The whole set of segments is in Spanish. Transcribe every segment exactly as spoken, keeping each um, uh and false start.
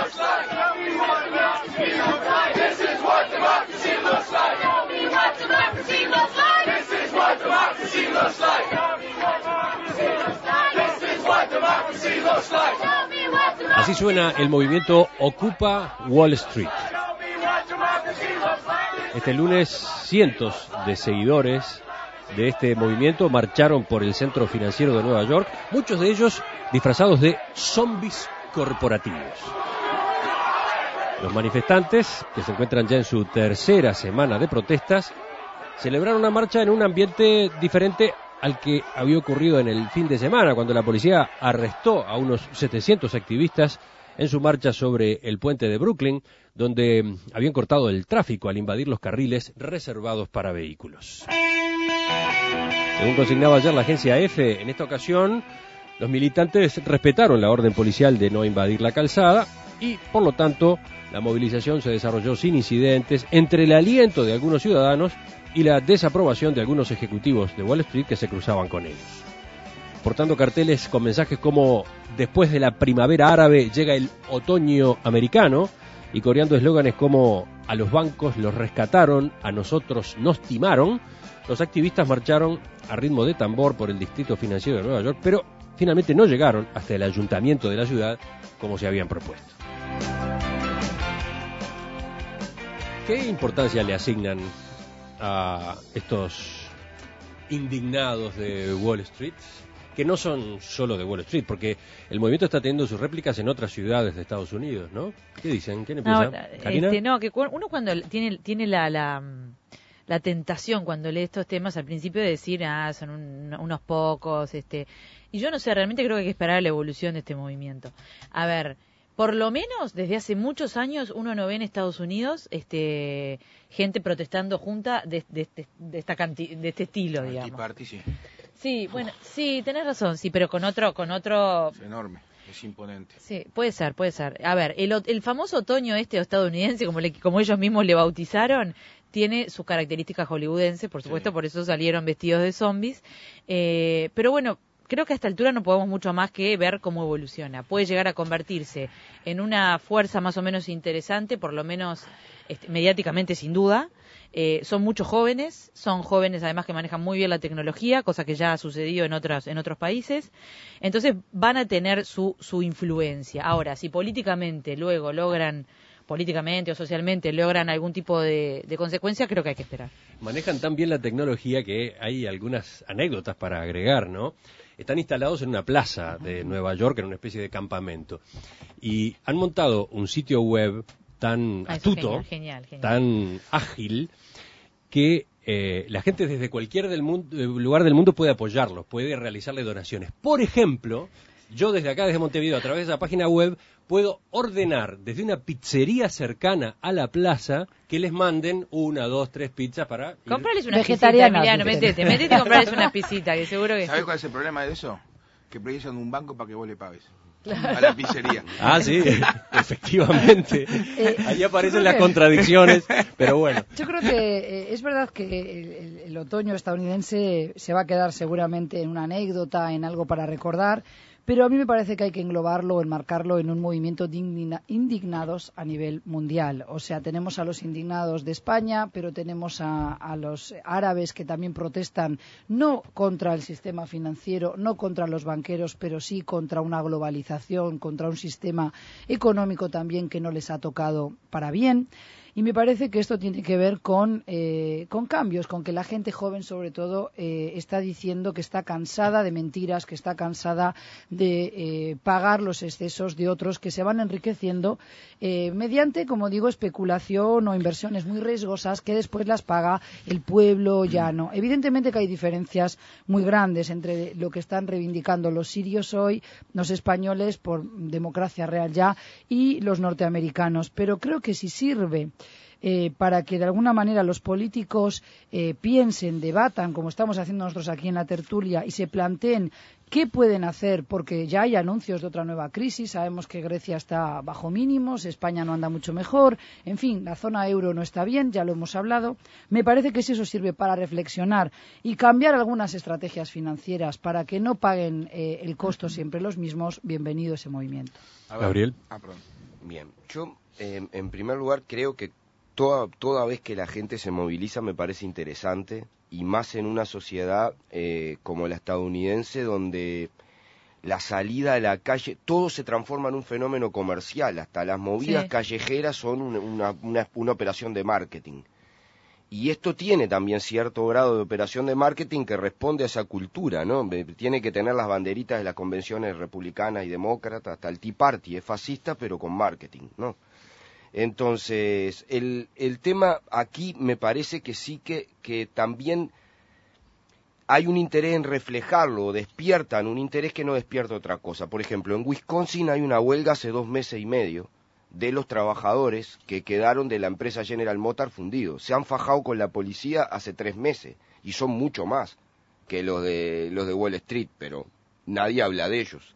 looks like. Tell me what democracy looks like. This is what democracy looks like. Tell me what democracy looks like. This is what democracy looks like. Tell me what democracy looks like. This is what democracy looks like. Tell me what democracy. Así suena el movimiento Ocupa Wall Street. Este lunes, cientos de seguidores de este movimiento marcharon por el centro financiero de Nueva York, muchos de ellos disfrazados de zombies corporativos. Los manifestantes, que se encuentran ya en su tercera semana de protestas, celebraron una marcha en un ambiente diferente al que había ocurrido en el fin de semana, cuando la policía arrestó a unos setecientos activistas en su marcha sobre el puente de Brooklyn, donde habían cortado el tráfico al invadir los carriles reservados para vehículos. Según consignaba ayer la agencia EFE, en esta ocasión los militantes respetaron la orden policial de no invadir la calzada y, por lo tanto, la movilización se desarrolló sin incidentes, entre el aliento de algunos ciudadanos y la desaprobación de algunos ejecutivos de Wall Street que se cruzaban con ellos. Portando carteles con mensajes como "después de la primavera árabe llega el otoño americano" y coreando eslóganes como "a los bancos los rescataron, a nosotros nos timaron", los activistas marcharon a ritmo de tambor por el distrito financiero de Nueva York, pero finalmente no llegaron hasta el ayuntamiento de la ciudad como se habían propuesto. ¿Qué importancia le asignan a estos indignados de Wall Street? Que no son solo de Wall Street, porque el movimiento está teniendo sus réplicas en otras ciudades de Estados Unidos, ¿no? ¿Qué dicen? ¿Quién empieza? No, ¿Karina? Este, no, que uno cuando tiene tiene la, la la tentación cuando lee estos temas al principio de decir, ah, son un, unos pocos, este, y yo no sé, realmente creo que hay que esperar la evolución de este movimiento. A ver, por lo menos desde hace muchos años uno no ve en Estados Unidos este gente protestando junta de, de, de, de esta canti, de este estilo, digamos. Party, sí. Sí, bueno, sí, tenés razón, sí, pero con otro, con otro. Es enorme, es imponente. Sí, puede ser, puede ser. A ver, el, el famoso otoño este estadounidense, como, le, como ellos mismos le bautizaron, tiene sus características hollywoodenses, por supuesto, sí. Por eso salieron vestidos de zombies. Eh, pero bueno, creo que a esta altura no podemos mucho más que ver cómo evoluciona. Puede llegar a convertirse en una fuerza más o menos interesante, por lo menos este, mediáticamente sin duda. Eh, son muchos jóvenes, son jóvenes además que manejan muy bien la tecnología, cosa que ya ha sucedido en otras en otros países. Entonces van a tener su su influencia. Ahora, si políticamente luego logran, políticamente o socialmente logran algún tipo de, de consecuencia, creo que hay que esperar. Manejan tan bien la tecnología que hay algunas anécdotas para agregar, ¿no? Están instalados en una plaza de Nueva York, en una especie de campamento, y han montado un sitio web tan ah, astuto, genial, genial, genial. tan ágil, que eh, la gente desde cualquier del mundo, lugar del mundo puede apoyarlos, puede realizarle donaciones. Por ejemplo, yo desde acá, desde Montevideo, a través de esa página web, puedo ordenar desde una pizzería cercana a la plaza que les manden una, dos, tres pizzas para... Comprarles una vegetariana, Emiliano, metete, metete y comprarles una pisita, que seguro que... ¿Sabés cuál es el problema de eso? Que precisan un banco para que vos le pagues. Claro. A la pizzería. Ah, sí, efectivamente. Eh, Ahí aparecen las que... contradicciones, pero bueno. Yo creo que eh, es verdad que el, el, el otoño estadounidense se va a quedar seguramente en una anécdota, en algo para recordar, pero a mí me parece que hay que englobarlo, enmarcarlo en un movimiento de indigna, indignados a nivel mundial. O sea, tenemos a los indignados de España, pero tenemos a, a los árabes que también protestan no contra el sistema financiero, no contra los banqueros, pero sí contra una globalización, contra un sistema económico también que no les ha tocado para bien. Y me parece que esto tiene que ver con, eh, con cambios, con que la gente joven, sobre todo, eh, está diciendo que está cansada de mentiras, que está cansada de eh, pagar los excesos de otros que se van enriqueciendo eh, mediante, como digo, especulación o inversiones muy riesgosas que después las paga el pueblo llano. Evidentemente que hay diferencias muy grandes entre lo que están reivindicando los sirios hoy, los españoles por democracia real ya, y los norteamericanos. Pero creo que si sirve Eh, para que de alguna manera los políticos eh, piensen, debatan, como estamos haciendo nosotros aquí en la tertulia, y se planteen qué pueden hacer, porque ya hay anuncios de otra nueva crisis. Sabemos que Grecia está bajo mínimos, España no anda mucho mejor, en fin, la zona euro no está bien, ya lo hemos hablado. Me parece que si eso sirve para reflexionar y cambiar algunas estrategias financieras para que no paguen eh, el costo siempre los mismos, bienvenido ese movimiento. A ver, Gabriel. Ah, perdón. Bien, yo eh, en primer lugar creo que toda, toda vez que la gente se moviliza me parece interesante, y más en una sociedad eh, como la estadounidense, donde la salida a la calle, todo se transforma en un fenómeno comercial, hasta las movidas Sí. callejeras son una, una, una, una operación de marketing. Y esto tiene también cierto grado de operación de marketing que responde a esa cultura, ¿no? Tiene que tener las banderitas de las convenciones republicanas y demócratas, hasta el Tea Party es fascista, pero con marketing, ¿no? Entonces, el, el tema aquí me parece que sí que, que también hay un interés en reflejarlo, despiertan un interés que no despierta otra cosa. Por ejemplo, en Wisconsin hay una huelga hace dos meses y medio de los trabajadores que quedaron de la empresa General Motors fundidos. Se han fajado con la policía hace tres meses y son mucho más que los de los de Wall Street, pero nadie habla de ellos.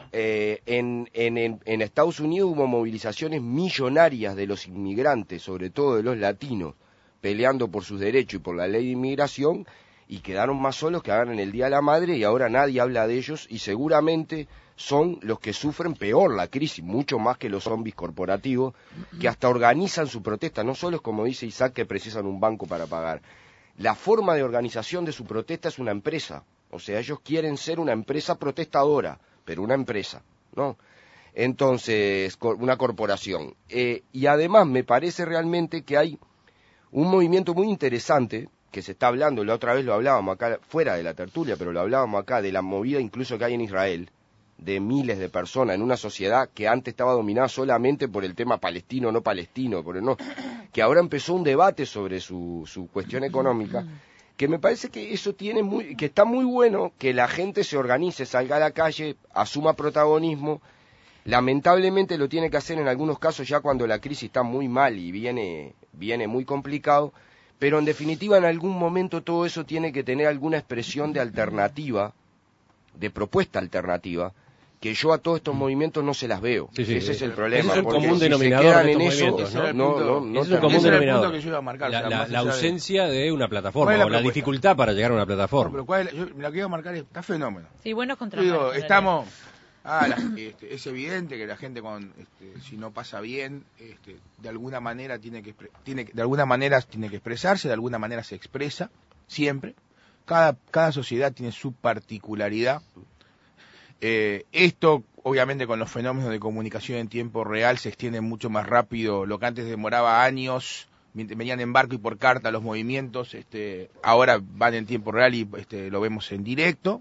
Eh, en, en, en, en Estados Unidos hubo movilizaciones millonarias de los inmigrantes, sobre todo de los latinos, peleando por sus derechos y por la ley de inmigración, y quedaron más solos que hagan en el Día de la Madre, y ahora nadie habla de ellos, y seguramente son los que sufren peor la crisis, mucho más que los zombies corporativos, que hasta organizan su protesta. No solo es como dice Isaac que precisan un banco para pagar. La forma de organización de su protesta es una empresa. O sea, ellos quieren ser una empresa protestadora, pero una empresa, ¿no? Entonces, una corporación. Eh, y además me parece realmente que hay un movimiento muy interesante que se está hablando, la otra vez lo hablábamos acá, fuera de la tertulia, pero lo hablábamos acá, de la movida incluso que hay en Israel, de miles de personas en una sociedad que antes estaba dominada solamente por el tema palestino, no palestino, por el no, que ahora empezó un debate sobre su, su cuestión económica, que me parece que eso tiene muy, que está muy bueno que la gente se organice, salga a la calle, asuma protagonismo. Lamentablemente lo tiene que hacer en algunos casos ya cuando la crisis está muy mal y viene, viene muy complicado, pero en definitiva en algún momento todo eso tiene que tener alguna expresión de alternativa, de propuesta alternativa, que yo a todos estos movimientos no se las veo. Sí, sí, ese sí. es el problema. Ese es un porque común si denominador se quedan de en estos eso, movimientos, ¿no? no, no, no, Ese es un común Ese era el denominador. punto que yo iba a marcar. La, o sea, la- más la allá de- ausencia de una plataforma, ¿Cuál es la o la propuesta? dificultad para llegar a una No, plataforma. pero ¿cuál es la- yo, la que iba a marcar es, está fenómeno. Sí, buenos contra Yo digo, malos, en estamos, ah, la- este, es evidente que la gente con, este, si no pasa bien, este, de alguna manera tiene que, expre- tiene que- de alguna manera tiene que expresarse, de alguna manera se expresa, siempre. Cada, cada sociedad tiene su particularidad. Eh, esto, obviamente, con los fenómenos de comunicación en tiempo real se extiende mucho más rápido. Lo que antes demoraba años, mientras venían en barco y por carta los movimientos, este, ahora van en tiempo real y este, lo vemos en directo.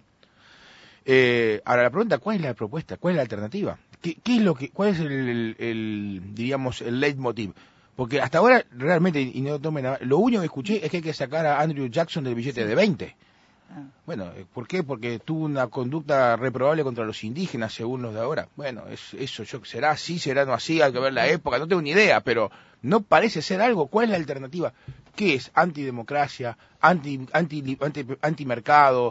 Eh, ahora la pregunta, ¿cuál es la propuesta? ¿Cuál es la alternativa? ¿Qué, qué es lo que, cuál es el, el, el, diríamos, el leitmotiv? Porque hasta ahora, realmente, y no tomen nada, lo único que escuché es que hay que sacar a Andrew Jackson del billete de veinte. Bueno, ¿por qué? Porque tuvo una conducta reprobable contra los indígenas, según los de ahora. Bueno, es, eso yo, será así, será no así, hay que ver la época, no tengo ni idea, pero no parece ser algo. ¿Cuál es la alternativa? ¿Qué es? ¿Antidemocracia? ¿Anti, anti, anti, antimercado?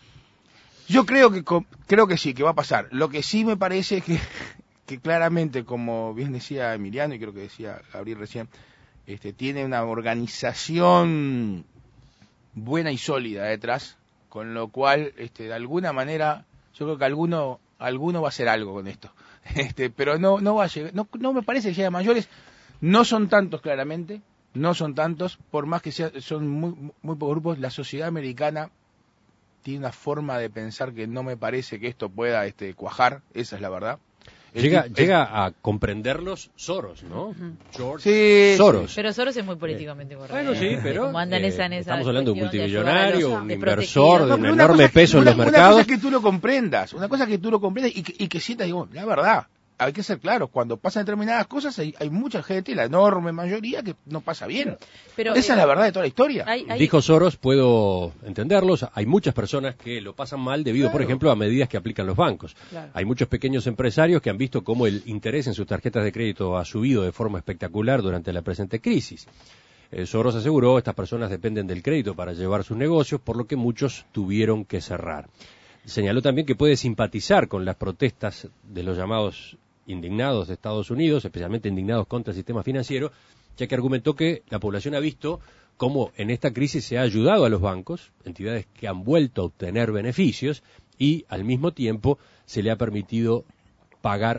Yo creo que creo que sí, que va a pasar. Lo que sí me parece es que, que claramente, como bien decía Emiliano y creo que decía Gabriel recién, este, tiene una organización buena y sólida detrás, con lo cual, este, de alguna manera, yo creo que alguno alguno va a hacer algo con esto, este, pero no no va a llegar, no, no me parece que llegue a mayores, no son tantos claramente, no son tantos, por más que sea, son muy muy pocos grupos. La sociedad americana tiene una forma de pensar que no me parece que esto pueda este, cuajar, esa es la verdad. El Llega, Este, tipo- llega a comprenderlos Soros, ¿no? George Sí, Soros. Pero Soros es muy políticamente correcto. Bueno, sí, pero Como anda en eh, esa, en esa estamos hablando de un cuestión de ayudar a multimillonario, los un desprotegidos. inversor de No, un pero una enorme cosa es que- peso en una- los Una mercados. cosa es que tú lo comprendas, una cosa es que tú lo comprendas y que, y que sientas, digo, la verdad, hay que ser claros, cuando pasan determinadas cosas hay, hay mucha gente, la enorme mayoría, que no pasa bien. Pero, Esa eh, es la verdad de toda la historia. hay- hay- Dijo Soros, puedo entenderlos, hay muchas personas que lo pasan mal debido, por Claro. ejemplo, a medidas que aplican los bancos. Claro. Hay muchos pequeños empresarios que han visto cómo el interés en sus tarjetas de crédito ha subido de forma espectacular durante la presente crisis. Eh, Soros aseguró, estas personas dependen del crédito para llevar sus negocios, por lo que muchos tuvieron que cerrar. Señaló también que puede simpatizar con las protestas de los llamados indignados de Estados Unidos, especialmente indignados contra el sistema financiero, ya que argumentó que la población ha visto cómo en esta crisis se ha ayudado a los bancos, entidades que han vuelto a obtener beneficios, y al mismo tiempo se le ha permitido pagar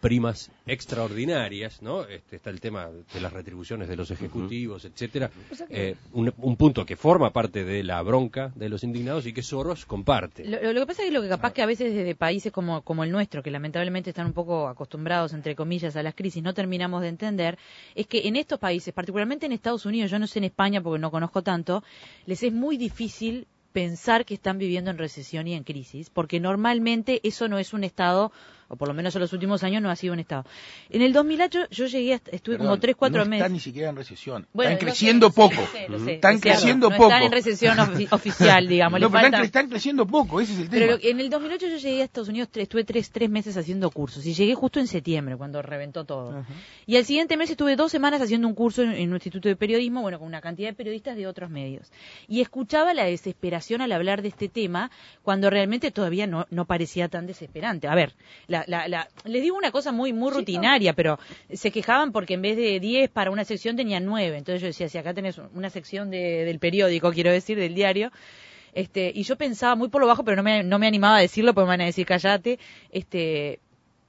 primas extraordinarias, ¿no? Este, está el tema de las retribuciones de los ejecutivos, uh-huh. etcétera. O sea que... eh, un, un punto que forma parte de la bronca de los indignados y que Soros comparte. Lo, lo que pasa es que lo que capaz que a veces desde países como, como el nuestro, que lamentablemente están un poco acostumbrados, entre comillas, a las crisis, no terminamos de entender, es que en estos países, particularmente en Estados Unidos, yo no sé en España porque no conozco tanto, les es muy difícil pensar que están viviendo en recesión y en crisis, porque normalmente eso no es un estado, o por lo menos en los últimos años no ha sido un estado. En el dos mil ocho yo llegué, a, estuve Perdón, como tres, cuatro no meses. están ni siquiera en recesión, Bueno, están creciendo sé, poco, lo sé, lo sé, están es cierto, creciendo no poco. Están en recesión ofi- oficial, digamos. No, le pero falta... están, están creciendo poco, ese es el tema. Pero lo, en el dos mil ocho yo llegué a Estados Unidos, tres, estuve tres, tres meses haciendo cursos, y llegué justo en septiembre, cuando reventó todo. Uh-huh. Y al siguiente mes estuve dos semanas haciendo un curso en, en un instituto de periodismo, bueno, con una cantidad de periodistas de otros medios. Y escuchaba la desesperación al hablar de este tema, cuando realmente todavía no, no parecía tan desesperante. A ver, la, la, la, les digo una cosa muy muy rutinaria, sí, no. pero se quejaban porque en vez de diez para una sección tenían nueve. Entonces yo decía, si acá tenés una sección de, del periódico, quiero decir, del diario, este, y yo pensaba muy por lo bajo, pero no me, no me animaba a decirlo porque me van a decir, cállate, este...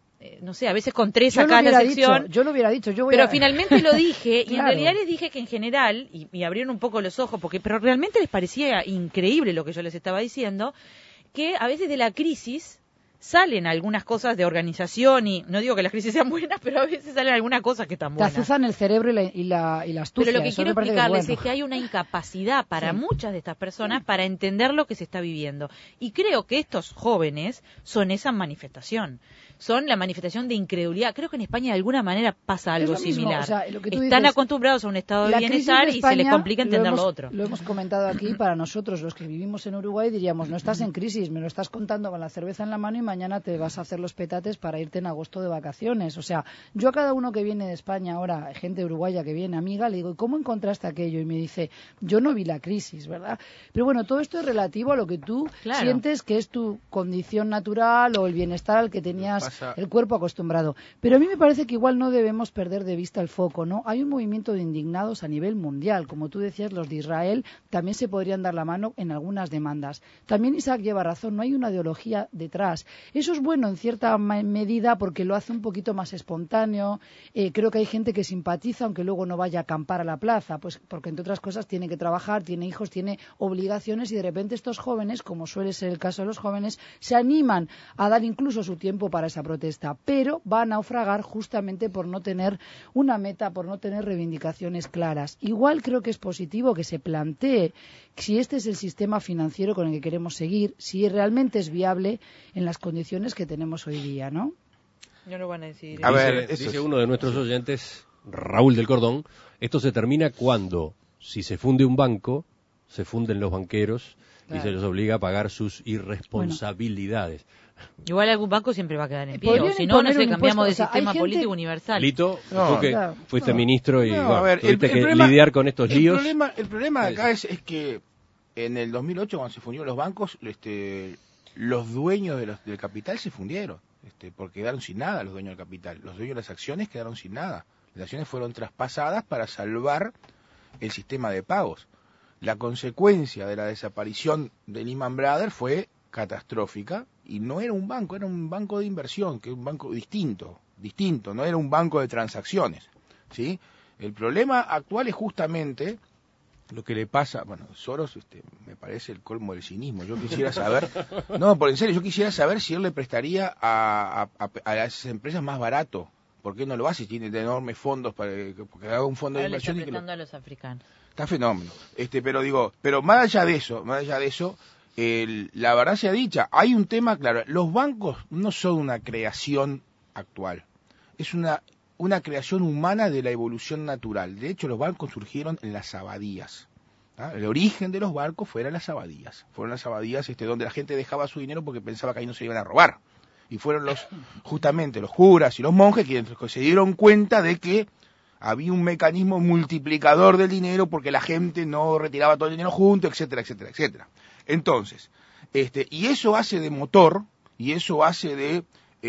no sé, a veces con tres acá la sección. Dicho, yo lo hubiera dicho, yo voy pero a... finalmente lo dije, claro. y en realidad les dije que en general, y, y abrieron un poco los ojos, porque pero realmente les parecía increíble lo que yo les estaba diciendo, que a veces de la crisis salen algunas cosas de organización, y no digo que las crisis sean buenas, pero a veces salen algunas cosas que están buenas. Te azuzan el cerebro y la, y la, y la astucia. Pero lo que quiero explicarles que es, bueno. es que hay una incapacidad para sí. muchas de estas personas para entender lo que se está viviendo. Y creo que estos jóvenes son esa manifestación. Son la manifestación de incredulidad. Creo que en España de alguna manera pasa algo es lo mismo, similar. o sea, lo que tú Están dices, acostumbrados a un estado de la bienestar de España, y se les complica entender lo, hemos, lo otro. Lo hemos comentado aquí, para nosotros, los que vivimos en Uruguay, diríamos, no estás en crisis, me lo estás contando con la cerveza en la mano y mañana te vas a hacer los petates para irte en agosto de vacaciones. O sea, yo a cada uno que viene de España ahora, gente uruguaya que viene, amiga, le digo, ¿y cómo encontraste aquello? Y me dice, yo no vi la crisis, ¿verdad? Pero bueno, todo esto es relativo a lo que tú claro. sientes que es tu condición natural o el bienestar al que tenías pasa... el cuerpo acostumbrado. Pero a mí me parece que igual no debemos perder de vista el foco, ¿no? Hay un movimiento de indignados a nivel mundial. Como tú decías, los de Israel también se podrían dar la mano en algunas demandas. También Isaac lleva razón, no hay una ideología detrás. Eso es bueno en cierta medida porque lo hace un poquito más espontáneo. Eh, creo que hay gente que simpatiza aunque luego no vaya a acampar a la plaza, pues porque entre otras cosas tiene que trabajar, tiene hijos, tiene obligaciones y de repente estos jóvenes, como suele ser el caso de los jóvenes, se animan a dar incluso su tiempo para esa protesta, pero va a naufragar justamente por no tener una meta, por no tener reivindicaciones claras. Igual creo que es positivo que se plantee si este es el sistema financiero con el que queremos seguir, si realmente es viable en las condiciones que tenemos hoy día, ¿no? No lo van a decir. A ver, dice, dice uno de nuestros oyentes, Raúl del Cordón, esto se termina cuando, si se funde un banco, se funden los banqueros claro. y se les obliga a pagar sus irresponsabilidades. Bueno. Igual algún banco siempre va a quedar en pie, o si no, no sé, cambiamos de o sea, sistema gente... político universal. Lito, no, tú que claro, fuiste no, ministro y no, bueno, a ver, tuviste el, el que problema, lidiar con estos el líos. Problema, el problema de acá es, es que en el dos mil ocho, cuando se fundieron los bancos, este, los dueños de los, del capital se fundieron, este, porque quedaron sin nada los dueños del capital. Los dueños de las acciones quedaron sin nada. Las acciones fueron traspasadas para salvar el sistema de pagos. La consecuencia de la desaparición de Lehman Brothers fue catastrófica y no era un banco, era un banco de inversión, que es un banco distinto, distinto, no era un banco de transacciones, ¿sí? El problema actual es justamente lo que le pasa, bueno, Soros este, me parece el colmo del cinismo. Yo quisiera saber, no, por en serio, yo quisiera saber si él le prestaría a, a, a, a esas empresas más barato. ¿Por qué no lo hace? Tiene enormes fondos para que haga un fondo Ahora de inversión. Le está y que lo... lo... a los africanos. Está fenómeno. Este, pero digo, pero más allá de eso, más allá de eso, el, la verdad sea dicha, hay un tema claro. Los bancos no son una creación actual, es una una creación humana de la evolución natural. De hecho, los bancos surgieron en las abadías. ¿Ah? El origen de los bancos fueron las abadías. Fueron las abadías este, donde la gente dejaba su dinero porque pensaba que ahí no se iban a robar. Y fueron los justamente los curas y los monjes quienes se dieron cuenta de que había un mecanismo multiplicador del dinero porque la gente no retiraba todo el dinero junto, etcétera, etcétera, etcétera. Entonces, este, y eso hace de motor y eso hace de,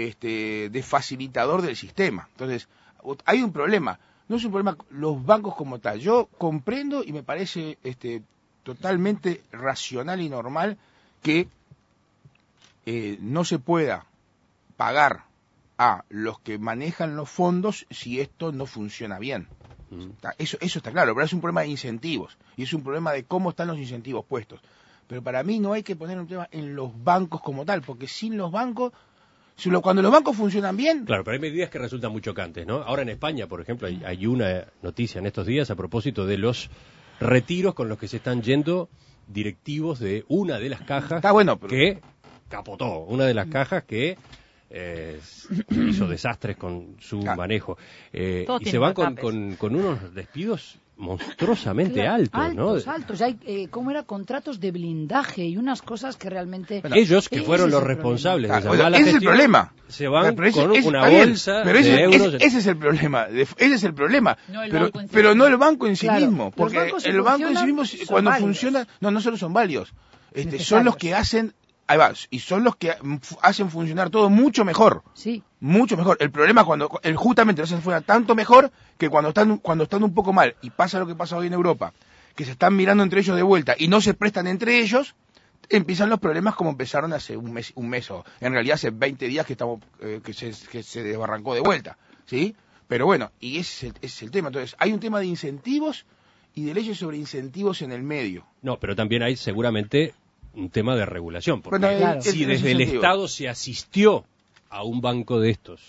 este, de facilitador del sistema. Entonces, hay un problema. No es un problema los bancos como tal. Yo comprendo y me parece este, totalmente racional y normal que eh, no se pueda pagar a los que manejan los fondos si esto no funciona bien. Mm. Eso, eso está claro, pero es un problema de incentivos y es un problema de cómo están los incentivos puestos. Pero para mí no hay que poner un tema en los bancos como tal, porque sin los bancos, si lo, cuando los bancos funcionan bien... Claro, pero hay medidas que resultan muy chocantes, ¿no? Ahora en España, por ejemplo, hay, hay una noticia en estos días a propósito de los retiros con los que se están yendo directivos de una de las cajas Está bueno, pero... que capotó, una de las cajas que eh, hizo desastres con su Claro. manejo. Eh, Todos y se tienen van con, tapes. con, con unos despidos monstruosamente Claro, altos, ¿no? altos, altos. Hay, eh, ¿cómo era? Contratos de blindaje y unas cosas que realmente... Bueno, Ellos, que ese fueron es los el responsables Claro, de esa bueno, mala ese es el gestión, problema. se van Pero ese- con ese- una está bien, bolsa pero de ese, euros. ese- ese es el problema, de- ese es el problema, No el pero, banco en sí pero mismo. no el banco en sí Claro, mismo, los porque bancos si el banco en sí mismo funcionan, son cuando válidos. funciona, no, no solo son válidos, este, son Necesarios. los que hacen, ahí va, y son los que hacen funcionar todo mucho mejor. Sí, Mucho mejor. El problema cuando el, justamente lo hacen fuera tanto mejor que cuando están cuando están un poco mal y pasa lo que pasa hoy en Europa, que se están mirando entre ellos de vuelta y no se prestan entre ellos, empiezan los problemas como empezaron hace un mes un mes o en realidad hace veinte días que estamos eh, que se que se desbarrancó de vuelta, ¿sí? Pero bueno, y ese es el, ese es el tema. Entonces, hay un tema de incentivos y de leyes sobre incentivos en el medio. No, pero también hay seguramente un tema de regulación, porque Bueno, Claro. si en ese desde el sentido. Estado se asistió a un banco de estos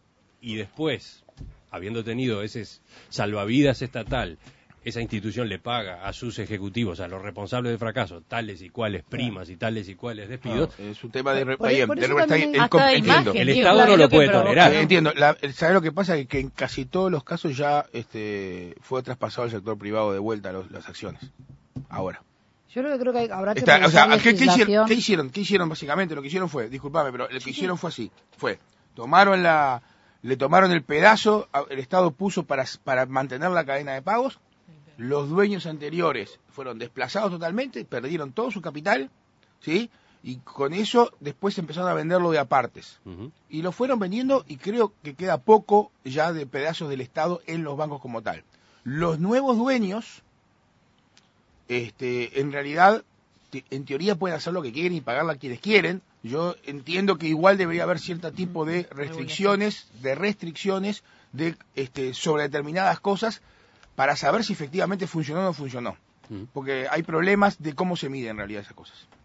y después, habiendo tenido ese salvavidas estatal, esa institución le paga a sus ejecutivos, a los responsables del fracaso, tales y cuales primas y tales y cuales despidos, No, es un tema de, re- Por- bien, por de eso re- está- también hay- el- Hasta de entiendo. imagen, el digo, Estado claro, no lo lo que puede provoca. tolerar. Eh, entiendo, la, ¿sabes lo que pasa? Que, que en casi todos los casos ya este, fue traspasado al sector privado de vuelta a los- las acciones. Ahora. yo lo que creo que hay- habrá que Está, o sea, revisar ¿qué, qué hicieron, legislación. qué hicieron? ¿Qué hicieron básicamente? Lo que hicieron fue, disculpame, pero lo que hicieron fue así, fue, tomaron la, le tomaron el pedazo, a- el Estado puso para, para mantener la cadena de pagos, los dueños anteriores fueron desplazados totalmente, perdieron todo su capital, ¿sí? Y con eso después empezaron a venderlo de apartes. ujú, Y lo fueron vendiendo y creo que queda poco ya de pedazos del Estado en los bancos como tal. Los nuevos dueños, este, en realidad, te- en teoría pueden hacer lo que quieren y pagarla a quienes quieren. Yo entiendo que igual debería haber cierto tipo de restricciones, de restricciones de este, sobre determinadas cosas para saber si efectivamente funcionó o no funcionó. ujú. Porque hay problemas de cómo se miden en realidad esas cosas.